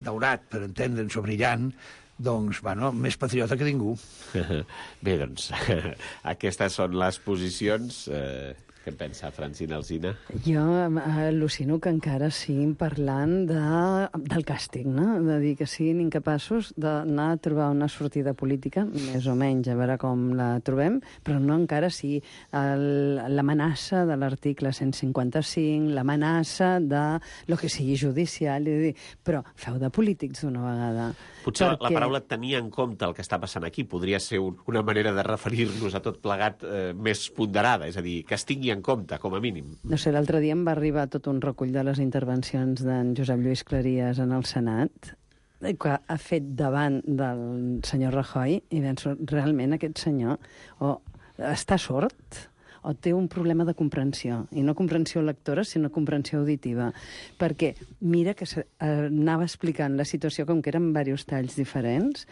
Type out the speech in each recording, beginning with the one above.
daurat, per entendre'ns, o brillant, doncs, bueno, més patriota que ningú. Bé, doncs, aquestes són les posicions. Què en pensa Francina Alsina? Jo al·lucino que encara siguin parlant del càstig, no? De dir que siguin incapaços d'anar a trobar una sortida política, més o menys, a veure com la trobem, però no encara sigui l'amenaça de l'article 155, l'amenaça de lo que sigui judicial, però feu de polítics d'una vegada. Potser la paraula tenir en compte el que està passant aquí podria ser una manera de referir-nos a tot plegat més ponderada, és a dir, que es tingui en compte, com a mínim. No sé, l'altre dia em va arribar tot un recull de les intervencions d'en Josep Lluís Claries en el Senat, que ha fet davant del senyor Rajoy, i penso, realment aquest senyor o està sord o té un problema de comprensió, i no comprensió lectora, sinó comprensió auditiva, perquè mira que anava explicant la situació com que eren diversos talls diferents,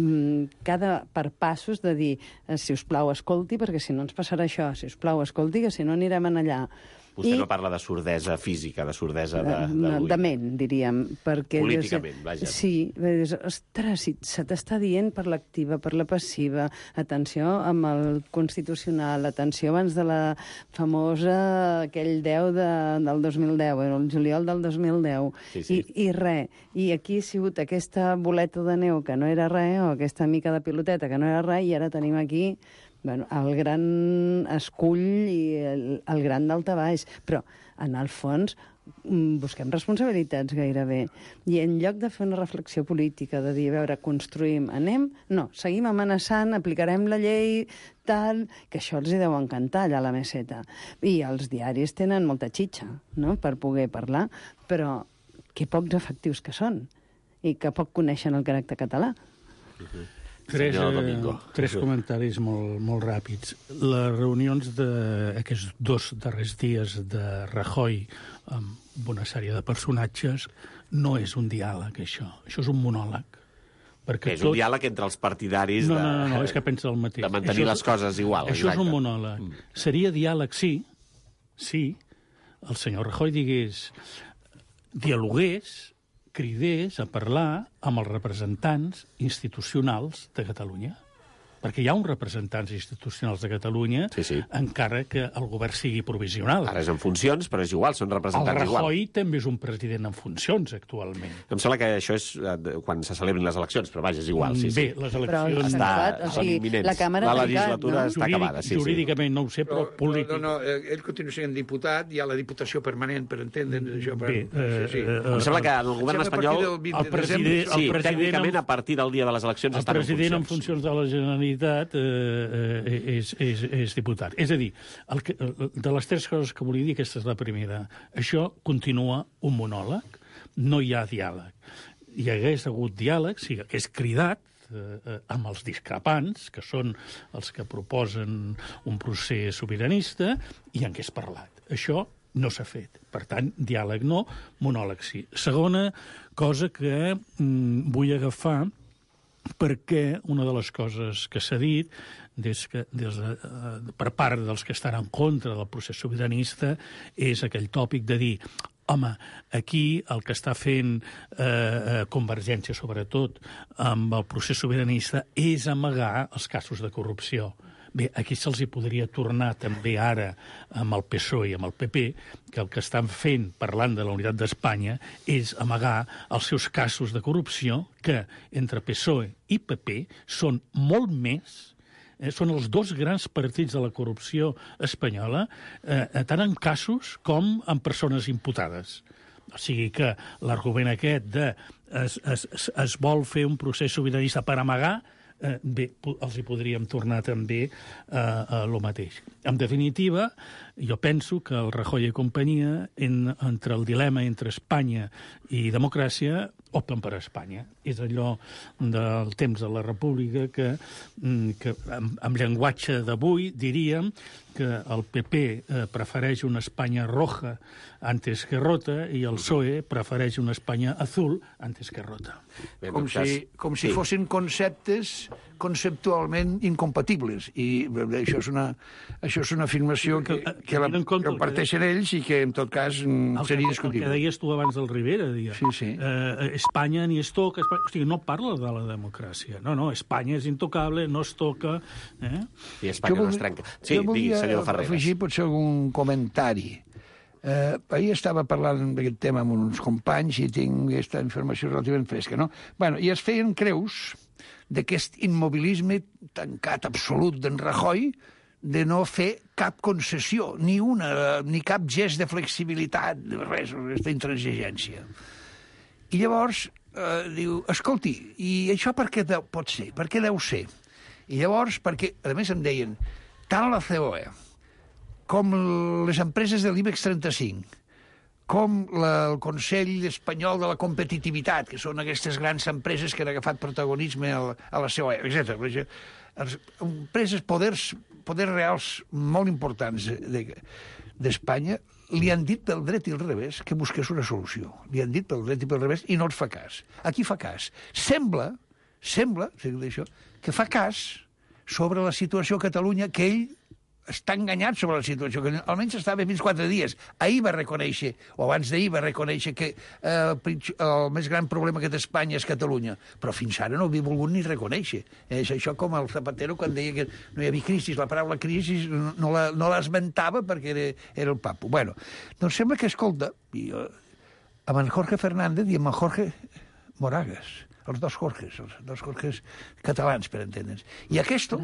cada per passos de dir, si us plau, escolti, perquè si no ens passarà això, si us plau, escolti, que si no anirem en allà. Vostè no parla de sordesa física, de sordesa de ment, diríem. Perquè políticament, vaja. Sí, ostres, se t'està dient per l'activa, per la passiva, atenció amb el Constitucional, atenció abans de la famosa, aquell 10 del 2010, el juliol del 2010, sí. I res. I aquí ha sigut aquesta boleta de neu que no era res, o aquesta mica de piloteta que no era res, i ara tenim aquí el gran escull i el gran daltabaix. Però, en el fons, busquem responsabilitats gairebé. I en lloc de fer una reflexió política, de dir, a veure, construïm, anem... No, seguim amenaçant, aplicarem la llei, tal, que això els hi deu encantar allà a la meseta. I els diaris tenen molta xitxa, no?, per poder parlar, però que pocs efectius que són i que poc coneixen el caràcter català. Tres comentaris molt ràpids. Les reunions d'aquests 2 darrers dies de Rajoy amb una sèrie de personatges no és un diàleg, això. Això és un monòleg. És un diàleg entre els partidaris no, és que pensa el mateix. De mantenir les coses igual. Això és un monòleg. Seria diàleg, sí, el senyor Rajoy dialogués, cridés a parlar amb els representants institucionals de Catalunya. Perquè hi ha uns representants institucionals de Catalunya, encara que el govern sigui provisional. Ara és en funcions, però és igual, són representants igual. El Rajoy també és un president en funcions, actualment. Em sembla que això és quan se celebrin les eleccions, però vaja, és igual. Bé, les eleccions... Són imminents. La legislatura està acabada. Jurídicament no ho sé, però polític... No, ell continua sent diputat, hi ha la diputació permanent, per entendre'ns això. Em sembla que el govern espanyol... El president... Tècnicament, a partir del dia de les eleccions, estan en funcions. El president en funcions de la Generalitat és diputat. És a dir, de les 3 coses que volia dir, aquesta és la primera. Això continua un monòleg, no hi ha diàleg. Hi hagués hagut diàleg si hagués cridat amb els discrepants, que són els que proposen un procés sobiranista, i en què és parlat. Això no s'ha fet. Per tant, diàleg no, monòleg sí. Segona cosa que vull agafar, perquè una de les coses que s'ha dit per part dels que estan en contra del procés sobiranista és aquell tòpic de dir, home, aquí el que està fent Convergència, sobretot, amb el procés sobiranista, és amagar els casos de corrupció. Bé, aquí se'ls hi podria tornar també ara amb el PSOE i amb el PP, que el que estan fent, parlant de la unitat d'Espanya, és amagar els seus casos de corrupció, que entre PSOE i PP són molt més, són els 2 grans partits de la corrupció espanyola, tant en casos com en persones imputades. O sigui que l'argument aquest de es vol fer un procés sobiranista per amagar, bé, els hi podríem tornar també a lo mateix. En definitiva, jo penso que el Rajoy i companyia, entre el dilema entre Espanya i democràcia, opten per Espanya. És allò del temps de la República que amb llenguatge d'avui diríem que el PP prefereix una Espanya roja antes que rota i el PSOE prefereix una Espanya azul antes que rota. Com si fossin conceptes conceptualment incompatibles. I això és una afirmació que parteixen ells i que, en tot cas, seria discutible. El que deies tu abans del Rivera, diguem. Sí. Espanya ni es toca... O sigui, no parla de la democràcia. No, Espanya és intocable, no es toca... I Espanya no es trenca. Sí, digui, senyor Ferreras. Jo volia afegir potser algun comentari. Ahir estava parlant d'aquest tema amb uns companys i tinc aquesta informació relativament fresca, no? Bueno, i es feien creus d'aquest immobilisme tancat absolut d'en Rajoy de no fer cap concessió, ni cap gest de flexibilitat, res, aquesta intransigència. I llavors diu, escolti, i això per què pot ser? Per què deu ser? I llavors, perquè, a més em deien, tant la COE com les empreses de l'IBEX 35, com el Consell Espanyol de la Competitivitat, que són aquestes grans empreses que han agafat protagonisme a la COE, etc. Empreses, poders reals molt importants d'Espanya, li han dit pel dret i el revés que busqués una solució. Li han dit pel dret i pel revés i no els fa cas. Aquí fa cas. Sembla, que fa cas sobre la situació a Catalunya, que ell està enganyat sobre la situació, que almenys estava fins 4 dies. Ahir va reconèixer, o abans d'ahir va reconèixer que el més gran problema que té Espanya és Catalunya, però fins ara no ho havia volgut ni reconèixer. És això com el Zapatero quan deia que no hi havia crisi, la paraula crisi no l'esmentava perquè era el papo. Bueno, doncs sembla que, escolta, amb en Jorge Fernández i amb en Jorge Moragas, els dos Jorges catalans, per entendre'ns. I aquests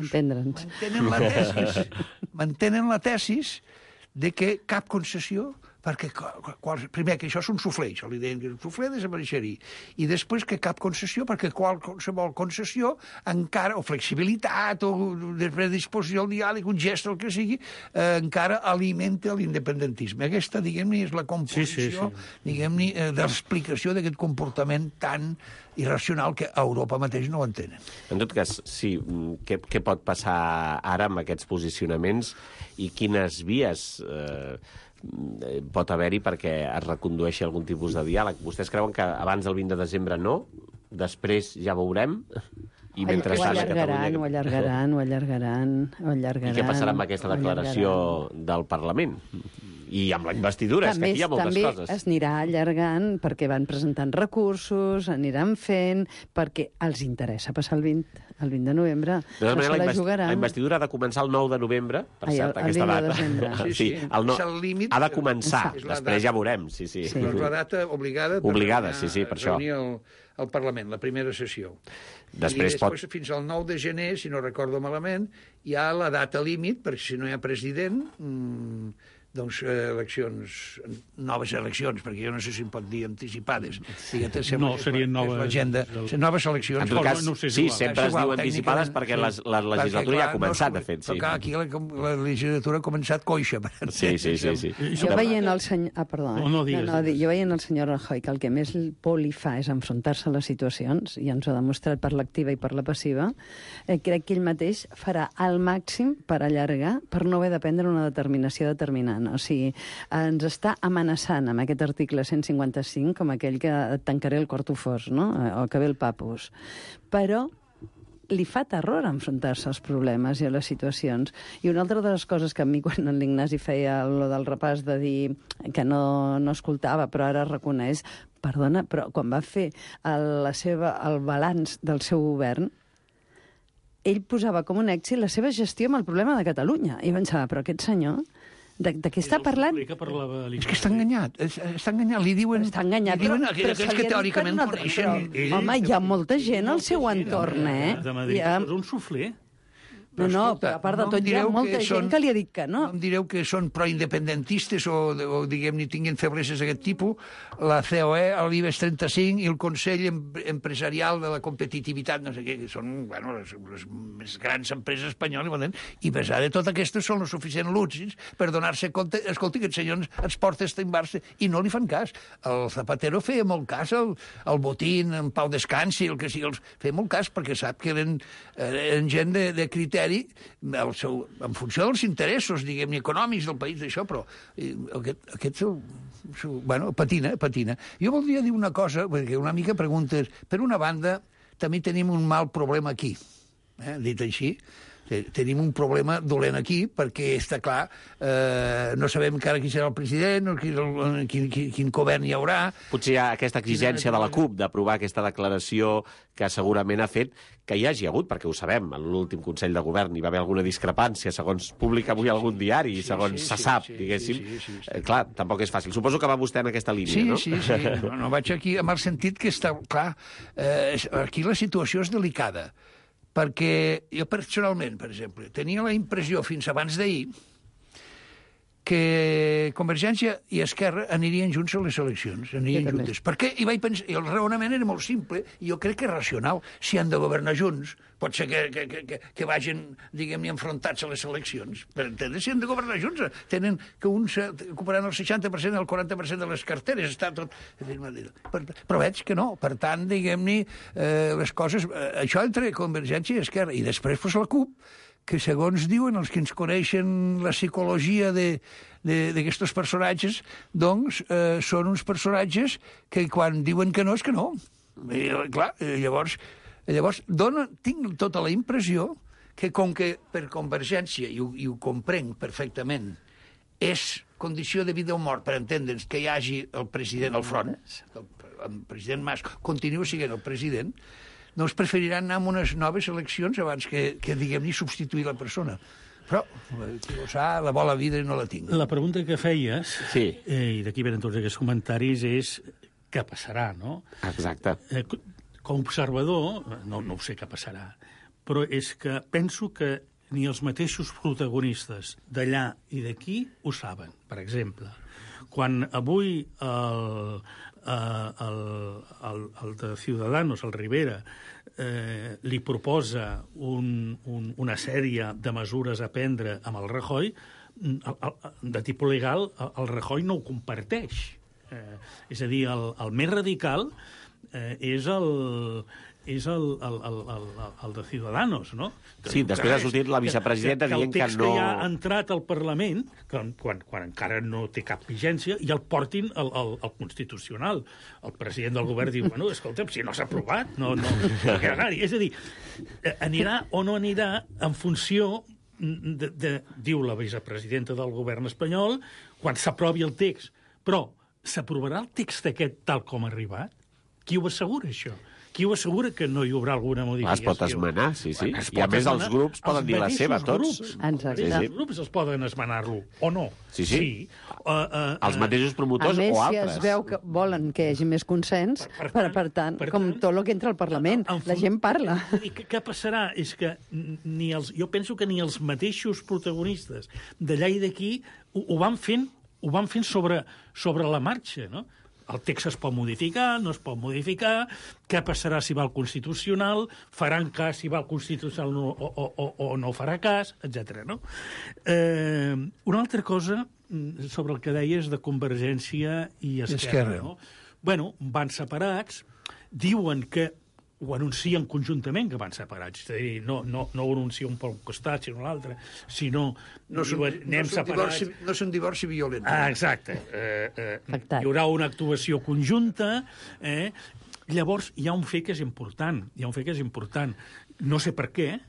mantenen la tesis de que cap concessió, perquè, primer, que això és un suflé, això li deien que el suflé desapareixeria, i després que cap concessió, perquè qualsevol concessió, encara, o flexibilitat, o de predisposició al diàleg, un gest, el que sigui, encara alimenta l'independentisme. Aquesta, diguem-ne, és la composició, diguem-ne, de l'explicació d'aquest comportament tan irracional que a Europa mateix no ho entenen. En tot cas, sí, què pot passar ara amb aquests posicionaments i quines vies pot haver-hi perquè es recondueixi algun tipus de diàleg? Vostès creuen que abans del 20 de desembre no? Després ja veurem? I mentrestant a Catalunya... Ho allargaran. I què passarà amb aquesta declaració del Parlament? I amb la investidura, és que aquí hi ha moltes coses. També es anirà allargant perquè van presentant recursos, aniran fent, perquè els interessa passar el 20 de novembre. De tota manera, la investidura ha de començar el 9 de novembre, per cert, aquesta data. Sí, ha de començar, després ja veurem. Sí. Doncs la data obligada per això. Reunir el Parlament, la primera sessió. Després fins al 9 de gener, si no recordo malament, hi ha la data límit, perquè si no hi ha president... doncs noves eleccions, perquè jo no sé si em pot dir anticipades. No, serien noves eleccions. En tot cas, sí, sempre es diu anticipades perquè la legislatura ja ha començat, de fet. Però aquí la legislatura ha començat coixa. Sí. Jo veient el senyor... Jo veient el senyor Rajoy que el que més por li fa és enfrontar-se a les situacions, i ens ho ha demostrat per l'activa i per la passiva, crec que ell mateix farà al màxim per allargar, per no haver de prendre una determinació determinant. O sigui, ens està amenaçant amb aquest article 155 com aquell que tancaré el cortufós, no? O que ve el papus. Però li fa terror enfrontar-se als problemes i a les situacions. I una altra de les coses que a mi, quan l'Ignasi feia lo del repàs de dir que no escoltava, però ara reconeix, perdona, però quan va fer el balanç del seu govern, ell posava com un èxit la seva gestió amb el problema de Catalunya. I pensava, però aquest senyor... De què està parlant? És que està enganyat. Li diuen... Està enganyat, però aquells que teòricament coneixen... Home, hi ha molta gent al seu entorn, De Madrid és un suflé. No, però a part de tot hi ha molta gent que li ha dit que no. No em direu que són proindependentistes o diguem-ne, tinguin febleses d'aquest tipus, la COE, l'IBEX 35 i el Consell Empresarial de la Competitivitat, no sé què, que són les més grans empreses espanyoles, i a pesar de tot aquestes són lo suficient lúcids per donar-se compte, escolti, aquest senyor ens porta a estimbar-se, i no li fan cas. El Zapatero feia molt cas al Botín, en Pau Descansi, el que sigui, feia molt cas perquè sap que eren gent de criteri en funció dels interessos, diguem-ne, econòmics del país, d'això, però aquest patina. Jo voldria dir una cosa, perquè una mica preguntes. Per una banda, també tenim un mal problema aquí, dit així. Tenim un problema dolent aquí, perquè està clar, no sabem encara qui serà el president, quin govern hi haurà. Potser hi ha aquesta exigència de la CUP d'aprovar aquesta declaració que segurament ha fet que hi hagi hagut, perquè ho sabem, en l'últim Consell de Govern hi va haver alguna discrepància, segons publica avui algun diari, segons se sap, diguéssim. Clar, tampoc és fàcil. Suposo que va vostè en aquesta línia, no? Sí. No vaig aquí amb el sentit que està clar. Aquí la situació és delicada, perquè jo personalment, per exemple, tenia la impressió fins abans d'ahir que Convergència i Esquerra anirien junts a les eleccions, anirien juntes. Perquè hi vaig pensar, i el raonament era molt simple, i jo crec que és racional. Si han de governar junts, pot ser que vagin, diguem-ne, enfrontats a les eleccions. Per entendre, si han de governar junts, tenen que uns ocuparan el 60%, el 40% de les carteres, està tot... Però veig que no. Per tant, diguem-ne, les coses... Això entre Convergència i Esquerra, i després pues, la CUP, que segons diuen els que ens coneixen la psicologia d'aquests personatges, doncs són uns personatges que quan diuen que no és que no. I, clar, llavors tinc tota la impressió que com que per Convergència, i ho comprenc perfectament, és condició de vida o mort, per entendre'ns, que hi hagi el president al front, el president Mas continua sent el president, doncs preferiran anar a unes noves eleccions abans que diguem-ne, substituir la persona. Però, la bona vida no la tinc. La pregunta que feies, sí. I d'aquí venen tots aquests comentaris, és què passarà, no? Exacte. Com a observador, no ho sé què passarà, però és que penso que ni els mateixos protagonistes d'allà i d'aquí ho saben. Per exemple, quan avui el de Ciudadanos, el Rivera, li proposa una sèrie de mesures a prendre amb el Rajoy, de tipus legal, el Rajoy no ho comparteix. És a dir, el més radical és el de Ciudadanos, no? Sí, després ha sortit la vicepresidenta dient que no... El text que ja ha entrat al Parlament, quan encara no té cap vigència, i el portin al Constitucional. El president del govern diu, bueno, escolta'm, si no s'ha aprovat, no cal anar-hi. És a dir, anirà o no anirà en funció diu la vicepresidenta del govern espanyol, quan s'aprovi el text. Però s'aprovarà el text aquest tal com ha arribat? Qui ho assegura, això? Qui ho assegura que no hi haurà alguna modificació? Es pot esmenar, sí. I a més els grups poden dir la seva, tots. Exacte. Els grups els poden esmenar-lo, o no? Sí. Els mateixos promotors o altres. A més, si es veu que volen que hi hagi més consens, per tant, com tot el que entra al Parlament, la gent parla. I què passarà? És que jo penso que ni els mateixos protagonistes d'allà i d'aquí ho van fent sobre la marxa, no? El text es pot modificar, no es pot modificar, què passarà si va al Constitucional, faran cas si va al Constitucional o no farà cas, etc. No? Una altra cosa sobre el que deies de Convergència i Esquerra. No? Bueno, van separats, diuen que ho anuncien conjuntament que van separats, és a dir, no ho anuncien un per un costat, sinó l'altre, sinó anem separats. No és un divorci violent. Exacte. Hi haurà una actuació conjunta. Llavors, hi ha un fet que és important. No sé per què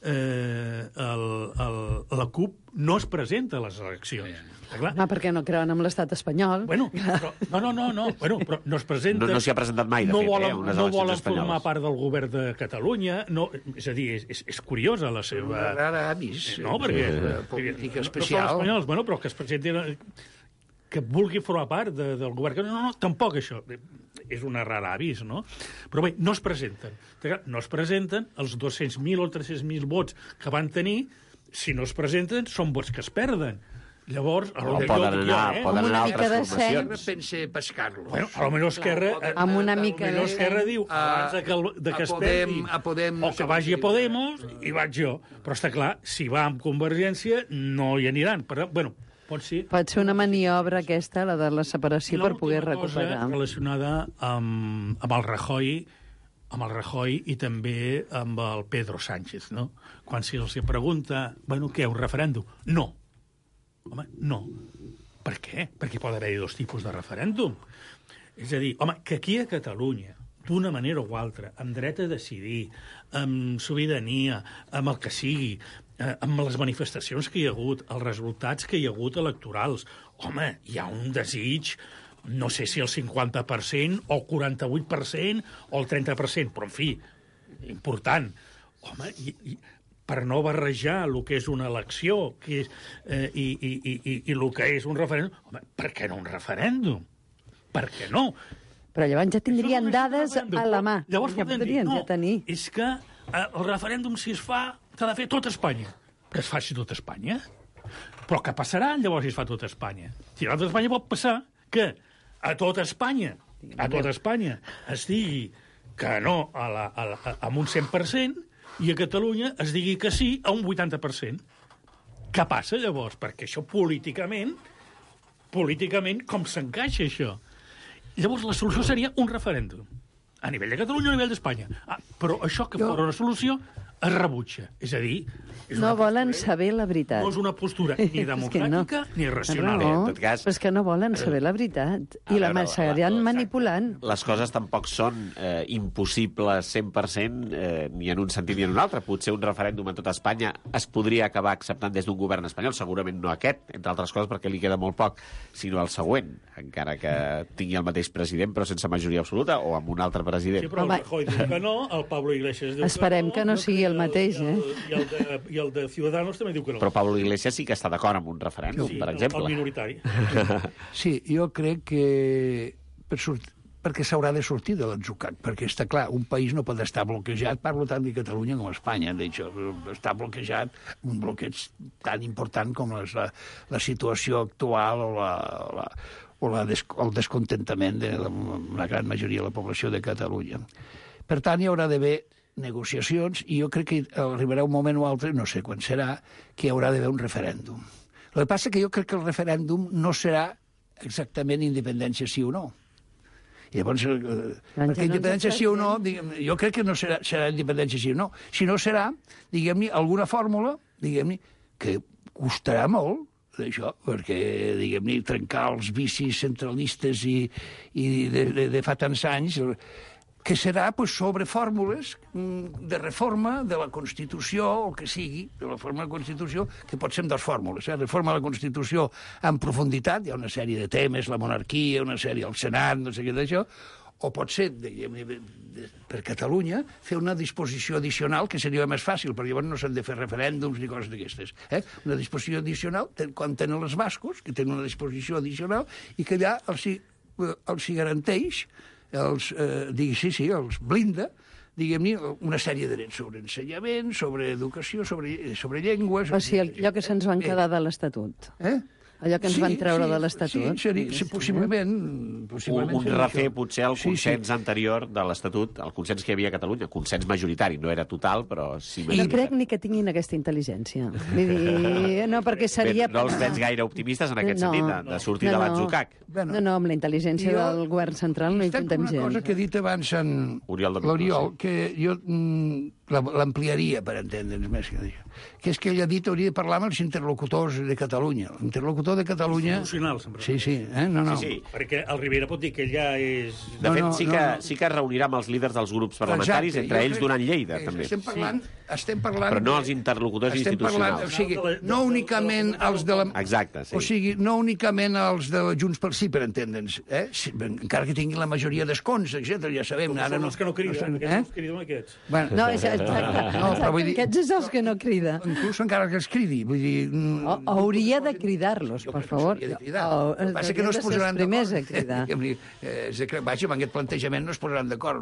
la CUP no es presenta a les eleccions. Perquè no creuen en l'estat espanyol. Bueno, però no es presenta... No s'hi ha presentat mai, de fet, unes eleccions espanyoles. No volen formar part del govern de Catalunya. És a dir, és curiosa la seva... Una rara avis. No, perquè... política especial. No són espanyols, bueno, però que es presentin... Que vulgui formar part del govern... No, tampoc això. És una rara avís, no? Però bé, no es presenten. No es presenten, els 200.000 o 300.000 vots que van tenir, si no es presenten, són vots que es perden. Llavors, poden anar a altres formacions. Pense pescar-los. Bueno, potser Esquerra... Amb una mica de Esquerra diu, abans que es perdi, o que vagi a Podemos, i vaig jo. Però està clar, si va amb Convergència, no hi aniran. Però, bueno, pot ser una maniobra aquesta, la de la separació, per poder recuperar. Cosa relacionada amb el Rajoy i també amb el Pedro Sánchez, no? Quan se'ls pregunta, bueno, què, un referèndum? No. Home, no. Per què? Perquè pot haver-hi dos tipus de referèndum. És a dir, home, que aquí a Catalunya d'una manera o altra, amb dret a decidir, amb sobirania, amb el que sigui, amb les manifestacions que hi ha hagut, els resultats que hi ha hagut electorals. Home, hi ha un desig, no sé si el 50% o el 48% o el 30%, però, en fi, important. Home, per no barrejar el que és una elecció que és, i el que és un referèndum, home, per què no un referèndum? Per què no? Però llavors ja tindrien dades a la mà. Llavors ja podrien ja tenir. És que el referèndum, si es fa, s'ha de fer tot Espanya. Que es faci tot Espanya. Però què passarà llavors si es fa tot Espanya? Si a tot Espanya pot passar que a tot Espanya es digui que no amb un 100% i a Catalunya es digui que sí a un 80%. Què passa llavors? Perquè això políticament, com s'encaixa això? Llavors la solució seria un referèndum. A nivell de Catalunya o a nivell d'Espanya. Però això que fora una solució es rebutja. És a dir... No volen saber la veritat. No és una postura ni democràtica ni racional. No, en tot cas, però és que no volen saber la veritat. I la seguiran manipulant. Les coses tampoc són impossibles 100% ni en un sentit ni en un altre. Potser un referèndum a tot Espanya es podria acabar acceptant des d'un govern espanyol, segurament no aquest, entre altres coses perquè li queda molt poc, sinó el següent, encara que tingui el mateix president però sense majoria absoluta o amb un altre president. Sí, però el Rajoy diu que no, el Pablo Iglesias diu Esperem que no sigui el mateix, I el de Ciudadanos també diu que no. Però Pablo Iglesias sí que està d'acord amb un referèndum, per exemple. El minoritari. Sí, jo crec que perquè s'haurà de sortir de l'atzucac, perquè està clar, un país no pot estar bloquejat, parlo tant de Catalunya com Espanya, està bloquejat un bloqueig tan important com la situació actual o el descontentament de la gran majoria de la població de Catalunya. Per tant, hi haurà d'haver negociacions i jo crec que arribarà un moment o altre, no sé quan serà, que hi haurà d'haver un referèndum. El que passa és que jo crec que el referèndum no serà exactament independència sí o no. I llavors, perquè independència sí o no, jo crec que no serà independència sí o no, sinó serà, diguem-ne, alguna fórmula, diguem-ne, que costarà molt, d'això, perquè, diguem-ne, trencar els vicis centralistes i de fa tants anys, que serà sobre fórmules de reforma de la Constitució, o que sigui, de la reforma de la Constitució, que pot ser amb dues fórmules. Reforma de la Constitució en profunditat, hi ha una sèrie de temes, la monarquia, una sèrie al Senat, no sé què d'això, o pot ser, per Catalunya, fer una disposició addicional, que seria més fàcil, perquè llavors no s'han de fer referèndums ni coses d'aquestes. Una disposició addicional, quan tenen els bascos, que tenen una disposició addicional, i que allà els garanteix els blinda, diguem-ne, una sèrie de drets sobre ensenyament, sobre educació, sobre llengües... O sigui, allò que se'ns van quedar de l'Estatut. Allò que ens van treure de l'Estatut. Sí, possiblement. Un refer, potser, al consens anterior de l'Estatut, el consens que hi havia a Catalunya, consens majoritari, no era total, però sí... I crec ni que tinguin aquesta intel·ligència. Vull dir, no, perquè seria... No els veig gaire optimistes en aquest sentit, de sortir de l'atzucac. No, amb la intel·ligència del govern central no hi contem gens. Una cosa que ha dit abans l'Oriol, que jo l'ampliaria, per entendre'ns més que això, que és que ell ha dit que hauria de parlar amb els interlocutors de Catalunya. L'interlocutor de Catalunya... Institucional, sempre. Sí, Sí. Perquè el Rivera pot dir que ell ja és... De fet, sí que es reunirà amb els líders dels grups parlamentaris, entre ells donant Lleida, també. Estem parlant... Però no els interlocutors institucionals. O sigui, no únicament els de la... Exacte, sí. O sigui, no únicament els de Junts pel Sí, per entendre'ns, encara que tinguin la majoria d'escons, etc. Ja sabem... Però són els que no criden, aquests criden aquests. No, aquests és els que no crida. Inclús encara que els cridi, vull dir... Hauria de cridar-los, per favor. El que passa que no es posaran primers a cridar. Vaja, amb aquest plantejament no es posaran d'acord.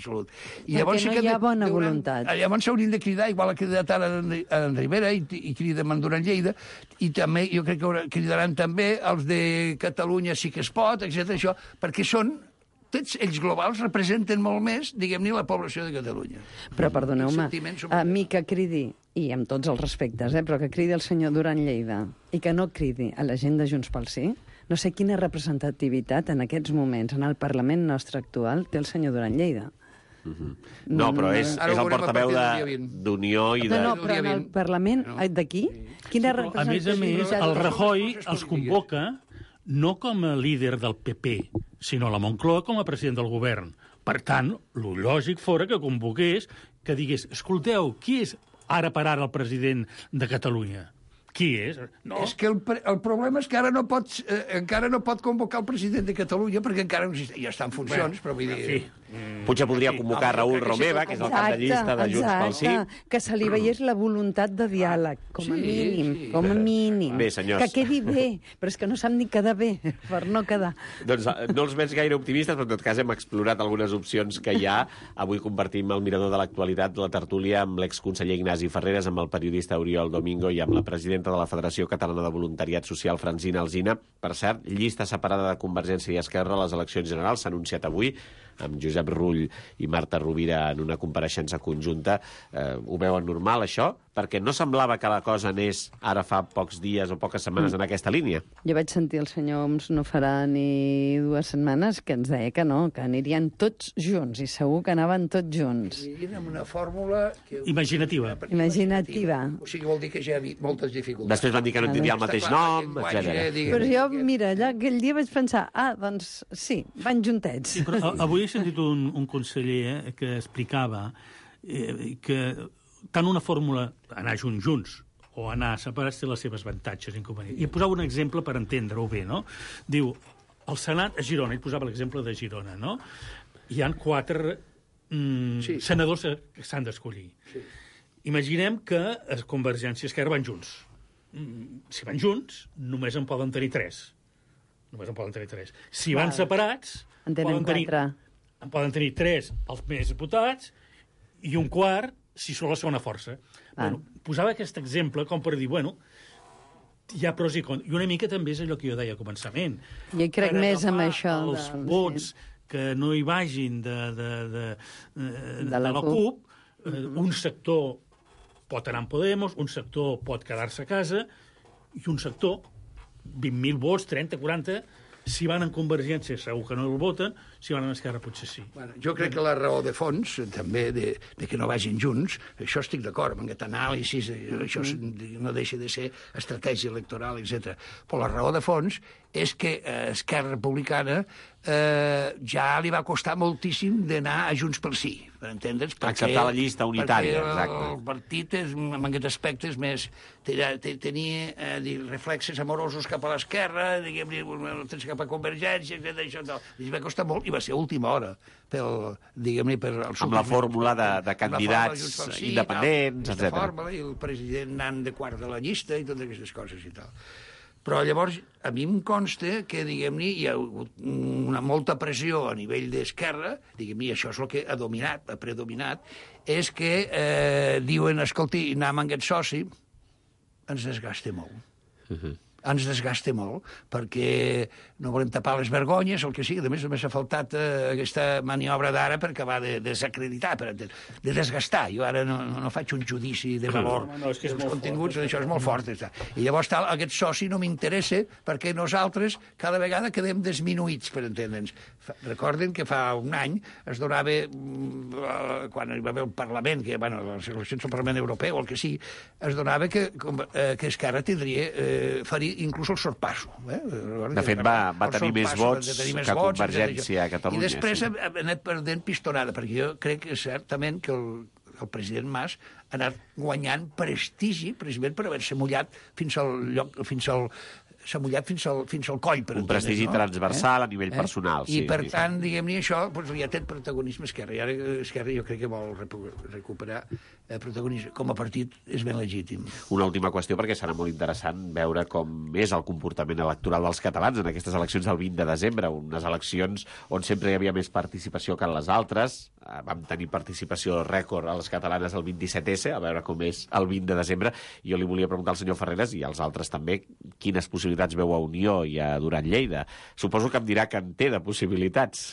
Perquè no hi ha bona voluntat. Llavors s'haurien de cridar, igual ha cridat ara en Rivera i crida Mandura en Lleida, i també jo crec que cridaran també els de Catalunya sí que es pot, etc. Això, perquè són tots ells globals representen molt més, diguem-ne, la població de Catalunya. Però perdoneu-me, a mi que cridi, i amb tots els respectes, però que cridi el senyor Duran Lleida i que no cridi a la gent de Junts pel Sí, no sé quina representativitat en aquests moments en el Parlament nostre actual té el senyor Duran Lleida. No, però és el portaveu d'Unió i de... No, però en el Parlament d'aquí, quina representativitat... A més, el Rajoy els convoca no com a líder del PP, sinó a la Moncloa com a president del govern. Per tant, el lògic fora que convoqués, que digués, escolteu, qui és ara per ara el president de Catalunya? Qui és? No. És que el problema és que ara no pot convocar el president de Catalunya perquè encara no existeix. Ja està en funcions, però vull dir... Potser podria convocar Raül Romeva, que és el cap de llista de Junts pel Sí. Que se li veiés la voluntat de diàleg, com a mínim, com a mínim. Bé, senyors. Que quedi bé, però és que no sap ni quedar bé, per no quedar. Doncs no els veig gaire optimistes, però en tot cas hem explorat algunes opcions que hi ha. Avui compartim el mirador de l'actualitat, la tertúlia amb l'exconseller Ignasi Ferreres, amb el periodista Oriol Domingo i amb la presidenta de la Federació Catalana de Voluntariat Social, Francina Alsina. Per cert, llista separada de Convergència i Esquerra a les eleccions generals s'ha anunciat avui, amb Josep Rull i Marta Rovira en una compareixença conjunta. Ho veuen normal, això? Perquè no semblava que la cosa anés ara fa pocs dies o poques setmanes en aquesta línia. Jo vaig sentir el senyor Homs no farà ni 2 setmanes que ens deia que no, que anirien tots junts, i segur que anaven tots junts. I amb una fórmula... Imaginativa. Imaginativa. O sigui, vol dir que ja hi ha moltes dificultats. Després van dir que no tindria el mateix nom, etc. Però jo, mira, allà aquell dia vaig pensar, doncs sí, van juntets. Sí, però avui he sentit un conseller que explicava que tant una fórmula, anar junts o anar separats, té les seves avantatges i inconvenients. I posava un exemple per entendre-ho bé, no? Diu, el Senat a Girona, ell posava l'exemple de Girona, no? Hi han 4 senadors que s'han d'escollir. Sí. Imaginem que Convergència i Esquerra van junts. Si van junts, només en poden tenir 3. Només en poden tenir 3. Si van separats, en poden tenir 3 els més votats i un quart si són la segona força. Bueno, posava aquest exemple com per dir, bueno, hi ha pros i contres. I una mica també és allò que jo deia al començament. Jo crec més amb això. Els vots que no hi vagin de la CUP, un sector pot anar en Podemos, un sector pot quedar-se a casa, i un sector, 20.000 vots, 30, 40... Si van en Convergència, segur que no el voten. Si van en Esquerra, potser sí. Bueno, jo crec que la raó de fons, també, de que no vagin junts, això estic d'acord, amb aquest anàlisi, això no deixa de ser estratègia electoral, etc. Però la raó de fons és que Esquerra Republicana ja li va costar moltíssim d'anar a Junts pel Sí, per entendre'ns. Acceptar la llista unitària, exacte. El partit, en aquest aspecte, és més... Tenia reflexes amorosos cap a l'esquerra, diguem-ne, cap a Convergència, etc. Això tal. Li va costar molt i va ser a última hora, diguem-ne, per... Amb la fórmula de candidats independents, etc. La fórmula, i el president anant de quart de la llista i totes aquestes coses i tal. Però llavors, a mi em consta que, diguem-ne, hi ha hagut molta pressió a nivell d'Esquerra, diguem-ne, això és el que ha predominat, és que diuen, escolti, anar amb aquest soci ens desgasta molt. Ens desgasta molt, perquè no volem tapar les vergonyes, el que sigui. A més, només ha faltat aquesta maniobra d'ara per acabar de desacreditar, de desgastar. Jo ara no faig un judici de valor dels continguts, això és molt fort. I llavors aquest soci no m'interessa perquè nosaltres cada vegada quedem disminuïts, per entendre'ns. Recorden que fa un any es donava, quan hi va haver el Parlament, que, bueno, les eleccions al Parlament Europeu o el que sigui, es donava que Esquerra faria inclús el sorpasso. De fet, va tenir més vots que Convergència a Catalunya. I després ha anat perdent pistonada, perquè jo crec que certament que el president Mas ha anat guanyant prestigi, precisament per haver-se mullat fins s'ha mullat fins al coll, per un prestigi transversal a nivell personal. I, per tant, diguem-ne, això ja té protagonisme Esquerra. I ara Esquerra jo crec que vol recuperar protagonisme. Com a partit és ben legítim. Una última qüestió, perquè serà molt interessant veure com és el comportament electoral dels catalans en aquestes eleccions del 20 de desembre, unes eleccions on sempre hi havia més participació que en les altres. Vam tenir participació rècord a les catalanes el 27S, a veure com és el 20 de desembre. Jo li volia preguntar al senyor Ferreres, i als altres també, quines possibilitats veu a Unió i a Duran Lleida. Suposo que em dirà que en té de possibilitats.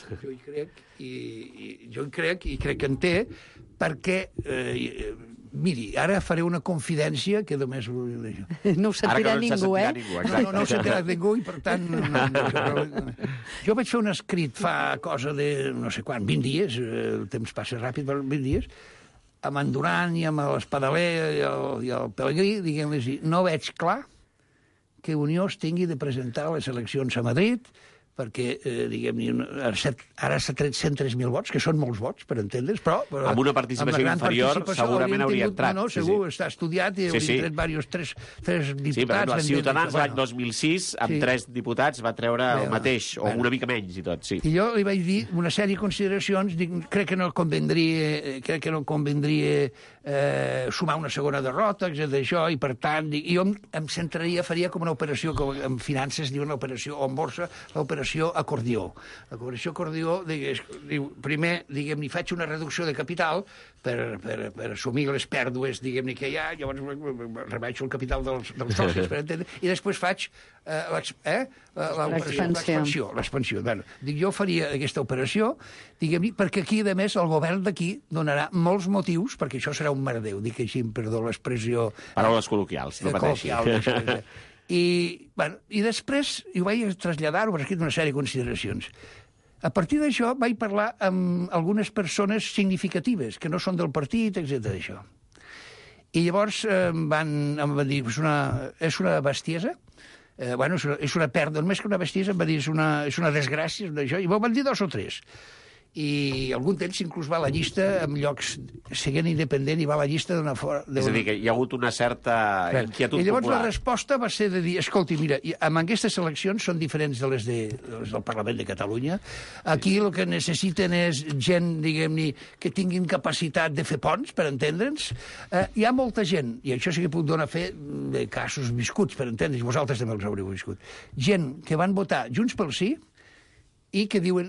Jo crec que en té, perquè, miri, ara faré una confidència que només... No ho sentirà ningú, No ho sentirà ningú, i per tant... Jo vaig fer un escrit fa cosa de, no sé quan, 20 dies, el temps passa ràpid, per 20 dies, amb en Duran i amb l'Espadaler i el Pelegrí, diguem-ne així, no veig clar que Unió es tingui de presentar les eleccions a Madrid perquè, diguem-ne, ara s'ha tret 103.000 vots, que són molts vots, per entendre's, però... Amb una participació inferior segurament hauria entrat. No, segur, està estudiat i hauria tret tres diputats. Sí, per exemple, Ciutadans l'any 2006, amb 3 diputats, va treure el mateix, o una mica menys i tot, sí. I jo li vaig dir una sèrie de consideracions, dic, crec que no convendria sumar una segona derrota, etc. I per tant, jo em centraria, faria com una operació, que en finances diuen l'operació, o en borsa, l'operació acordió. L'operació acordió, diu, primer, diguem-ne, faig una reducció de capital per assumir les pèrdues, diguem-ne, que hi ha, llavors rebaixo el capital dels socis, per entendre, i després faig l'expansió. Bueno, dic, jo faria aquesta operació, diguem-ne, perquè aquí, a més, el govern d'aquí donarà molts motius, perquè això serà un merdeu, dic així, perdó l'expressió... Paraules col·loquials, no pateixi. I després ho vaig traslladar-ho per escrit una sèrie de consideracions. A partir d'això vaig parlar amb algunes persones significatives, que no són del partit, etc. I llavors em van dir, és una bestiesa, és una pèrdua, només que una bestiesa, em va dir, és una desgràcia, d'això, i m'ho van dir 2 o 3. I algun temps inclús va a la llista amb llocs seguint independent i va a la llista d'una fora... És a dir, que hi ha hagut una certa inquietud popular. I llavors la resposta va ser de dir, escolti, mira, amb aquestes eleccions són diferents de les del Parlament de Catalunya. Aquí el que necessiten és gent, diguem-ne, que tinguin capacitat de fer ponts, per entendre'ns. Hi ha molta gent, i això sí que puc donar fe de casos viscuts, per entendre'ns, vosaltres també els haureu viscut. Gent que van votar Junts pel Sí, i que diuen,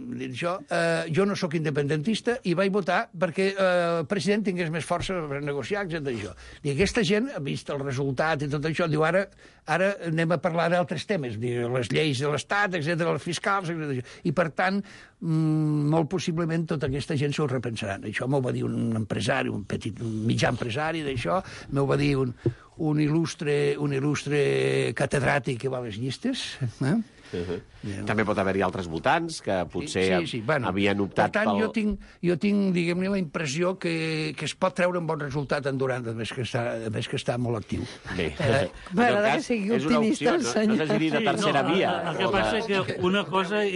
jo no sóc independentista i vaig votar perquè el president tingués més força per negociar, etc. I aquesta gent ha vist el resultat i tot això, diu, ara anem a parlar d'altres temes, les lleis de l'Estat, etc., els fiscals, etc. I, per tant, molt possiblement tota aquesta gent s'ho repensaran. Això m'ho va dir un empresari, un mitjà empresari d'això, m'ho va dir un il·lustre catedràtic que va a les llistes, També pot haver-hi altres votants que potser havien optat per tant, pel... Jo tinc, diguem-ne, la impressió que es pot treure un bon resultat en Duran, a més que està molt actiu. Bé, m'agrada que sigui optimista el senyor. No s'hagi dit de tercera via. El que passa és que una cosa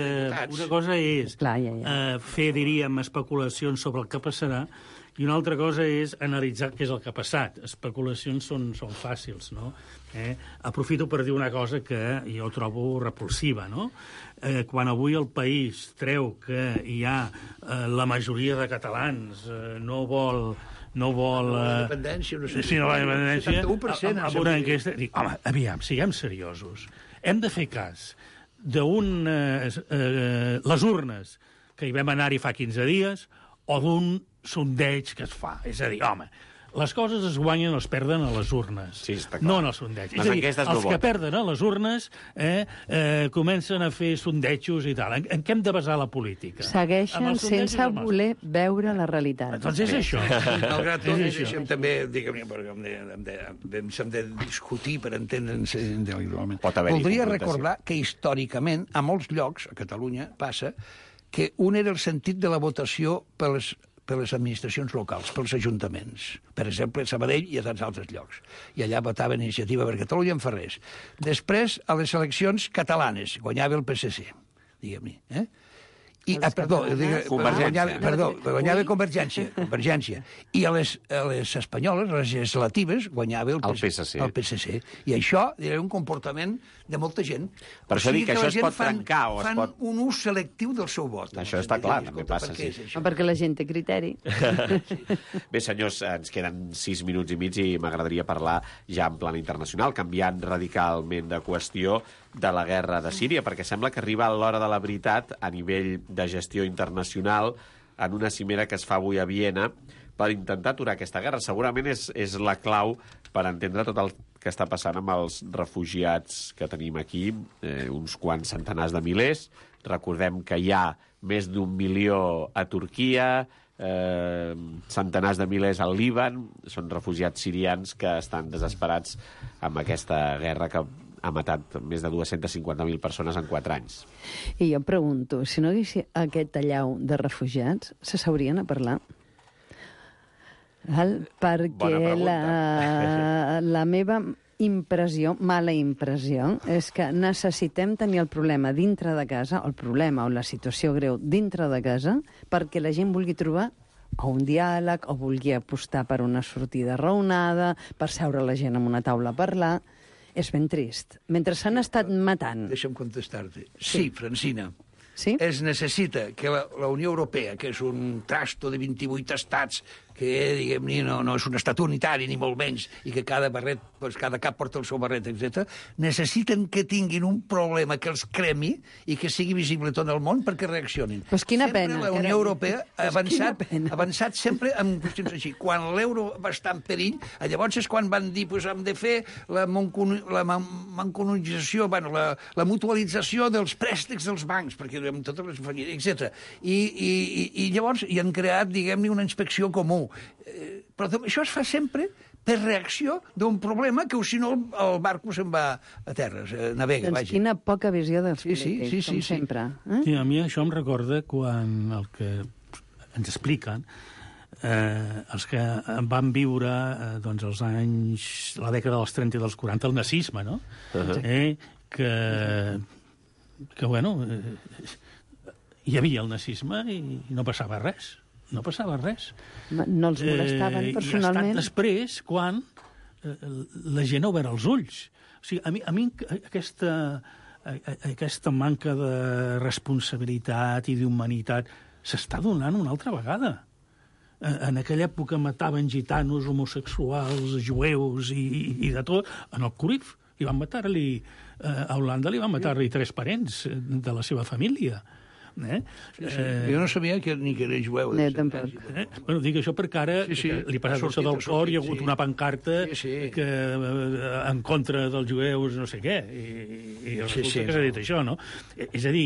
és fer, diríem, especulacions sobre el que passarà, i una altra cosa és analitzar què és el que ha passat. Especulacions són fàcils, no? Aprofito per dir una cosa que jo trobo repulsiva, no? Quan avui el país treu que hi ha la majoria de catalans no vol la independència, la independència, amb una enquesta, dic, home, aviam, siguem seriosos. Hem de fer cas les urnes, que hi vam anar-hi fa 15 dies, o d'un sondeig que es fa. És a dir, home, les coses es guanyen o es perden a les urnes, no en el sondeig. És a dir, els que perden a les urnes comencen a fer sondejos i tal. En què hem de basar la política? Segueixen sense voler veure la realitat. Doncs és això. Malgrat tot, deixem també, diguem-ne, hem de discutir per entendre'ns individualment. Voldria recordar que històricament, a molts llocs, a Catalunya, passa que un era el sentit de la votació per les administracions locals, pels ajuntaments. Per exemple, a Sabadell i a tants altres llocs. I allà votaven Iniciativa per Catalunya en Ferrers. Després, a les eleccions catalanes, guanyava el PSC, diguem-ne. Guanyava Convergència. I a les espanyoles, les legislatives, guanyava el PSC. I això era un comportament de molta gent. Per això dic que això es pot trencar. Fan un ús selectiu del seu vot. Això està clar, també passa, sí. Perquè la gent té criteri. Bé, senyors, ens queden 6 minuts i mig i m'agradaria parlar ja en plan internacional, canviant radicalment de qüestió, de la guerra de Síria, perquè sembla que arriba l'hora de la veritat a nivell de gestió internacional en una cimera que es fa avui a Viena per intentar aturar aquesta guerra. Segurament és la clau per entendre tot el que està passant amb els refugiats que tenim aquí, uns quants centenars de milers. Recordem que hi ha més d'1 milió a Turquia, centenars de milers al Líban. Són refugiats sirians que estan desesperats amb aquesta guerra que ha matat més de 250.000 persones en 4 anys. I jo em pregunto, si no hagués aquest allau de refugiats, se sabrien a parlar? Perquè la meva impressió, mala impressió, és que necessitem tenir el problema dintre de casa, el problema o la situació greu dintre de casa, perquè la gent vulgui trobar o un diàleg, o vulgui apostar per una sortida raonada, per seure la gent en una taula a parlar. És ben trist. Mentre s'han estat matant... Deixa'm contestar-te. Sí, Francina. Sí? Es necessita que la Unió Europea, que és un trasto de 28 estats, que, diguem-ne, no és un estat unitari, ni molt menys, i que cada barret, doncs, cada cap porta el seu barret, etc., necessiten que tinguin un problema que els cremi i que sigui visible tot el món perquè reaccionin. Pues quina sempre pena. La Unió Europea ha avançat sempre en qüestions així. Quan l'euro va estar en perill, llavors és quan van dir que hem de fer la mancomunització, la mutualització dels préstecs dels bancs, perquè amb totes les famílies, etc. I llavors hi han creat, diguem-ne, una inspecció comú. Però això es fa sempre per reacció d'un problema que, si no, el barco se'n va a terra, navega, doncs vaja. quina poca visió dels polítics, com sempre. Sí, a mi això em recorda quan el que ens expliquen els que van viure doncs, els anys, la dècada dels 30 i dels 40, el nazisme, no? Que bueno, hi havia el nazisme i no passava res. No passava res. No els molestaven personalment. I ha estat després quan la gent ha obert els ulls. O sigui, a mi aquesta manca de responsabilitat i d'humanitat s'està donant una altra vegada. En aquella època mataven gitanos, homosexuals, jueus i de tot. En el Curif li van matar-li... A Holanda li van matar-li 3 parents de la seva família. Jo no sabia ni que era jueu. Bueno, dic això perquè ara li passa això del cor, hi ha hagut una pancarta que en contra dels jueus no sé què, i resulta que s'ha dit això, no? És a dir,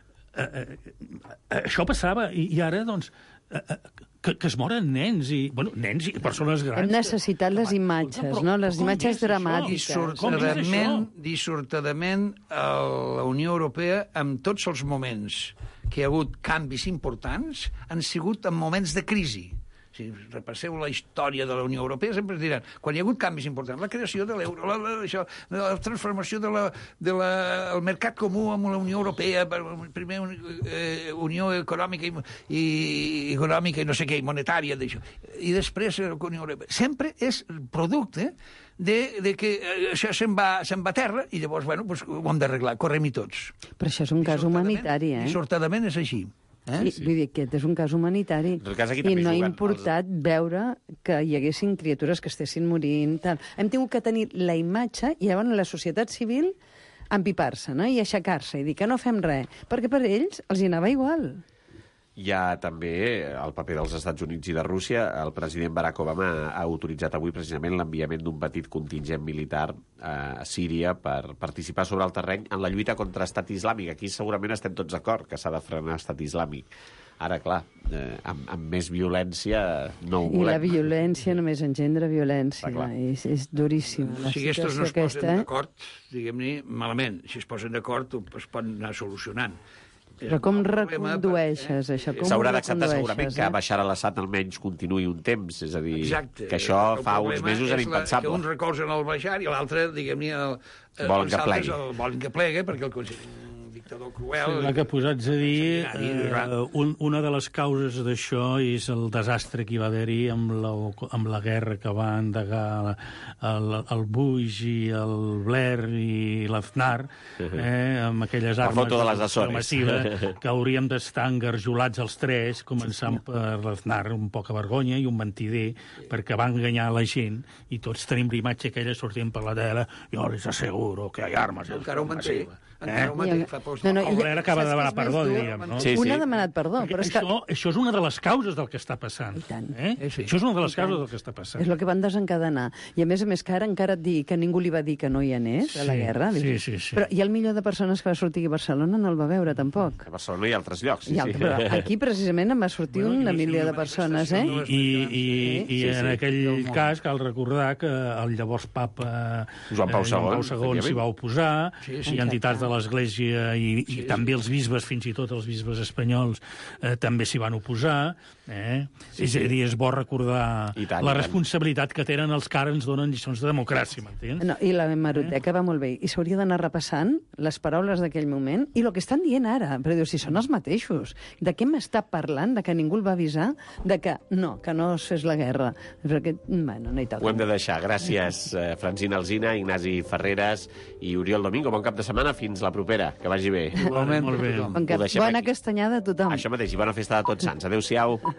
això passava, i ara, doncs, que es moren nens i persones grans. Hem necessitat les imatges, no? Les imatges dramàtiques. Dissortadament, la Unió Europea, en tots els moments que hi ha hagut canvis importants, han sigut en moments de crisi. Si repasseu la història de la Unió Europea, sempre es diran, quan hi ha hagut canvis importants, la creació de l'euro, la transformació del mercat comú amb la Unió Europea, primer Unió Econòmica i no sé què, i monetària, d'això. I després la Unió Europea. Sempre és producte de que això se'n va a terra i llavors, bueno, ho hem d'arreglar, correm-hi tots. Però això és un cas humanitari, Dissortadament és així. Sí, vull dir, aquest és un cas humanitari i no ha importat veure que hi haguessin criatures que estessin morint. Tal. Hem tingut que tenir la imatge i llavors la societat civil empipar-se, no? I aixecar-se i dir que no fem res, perquè per ells els hi anava igual. Hi ha també el paper dels Estats Units i de Rússia. El president Barack Obama ha autoritzat avui precisament l'enviament d'un petit contingent militar a Síria per participar sobre el terreny en la lluita contra Estat Islàmic. Aquí segurament estem tots d'acord que s'ha de frenar Estat Islàmic. Ara, clar, amb més violència no ho volem. I la violència només engendra violència. És duríssima. Si aquests no es posen d'acord, diguem-ne, malament. Si es posen d'acord, es pot anar solucionant. Però com recondueixes això? S'haurà d'acceptar segurament que Bashar al-Assad almenys continuï un temps, és a dir, que això fa uns mesos era impensable. Que uns recolzen el Bashar i l'altre, diguem-ne, volen que plegui, perquè el consideren dictador cruel. La que posats a dir, una de les causes d'això és el desastre que hi va haver-hi amb la guerra que va endegar el Bush i el Blair i l'Aznar, amb aquelles armes massives, que hauríem d'estar engarjolats els tres, començant per l'Aznar, un poca vergonya i un mentider, perquè va enganyar la gent, i tots tenim l'imatge aquella sortint per la tele, jo les asseguro que hi ha armes. Encara ho manté. El Blair acaba de demanar perdó, diríem, no? Un ha demanat perdó, però és que... Això és una de les causes del que està passant. Això és una de les causes del que està passant. És el que van desencadenar. I a més que ara encara et digui que ningú li va dir que no hi anés a la guerra. Sí. Però hi ha el milió de persones que va sortir a Barcelona no el va veure, tampoc. A Barcelona i altres llocs, Però aquí, precisament, en va sortir un milió de persones, I en aquell cas cal recordar que el llavors papa Joan Pau II s'hi va oposar, i entitats de l'Església i també els bisbes, fins i tot els bisbes espanyols, també s'hi van oposar, És a dir, és bo recordar la responsabilitat que tenen els que ara ens donen lliçons de democràcia, m'entens? No, i la hemeroteca va molt bé. I s'hauria d'anar repassant les paraules d'aquell moment i el que estan dient ara. Però dius, si són els mateixos. De què m'està parlant? De que ningú el va avisar? De que no es fes la guerra. Perquè, bueno, no hi toca. Ho hem de deixar. Gràcies, Francina Alsina, Ignasi Ferreres i Oriol Domingo. Bon cap de setmana. Fins la propera. Que vagi bé. Igualment, molt bé. Bona castanyada a tothom. Això mateix, i bona festa de Tots Sants. Adéu-siau.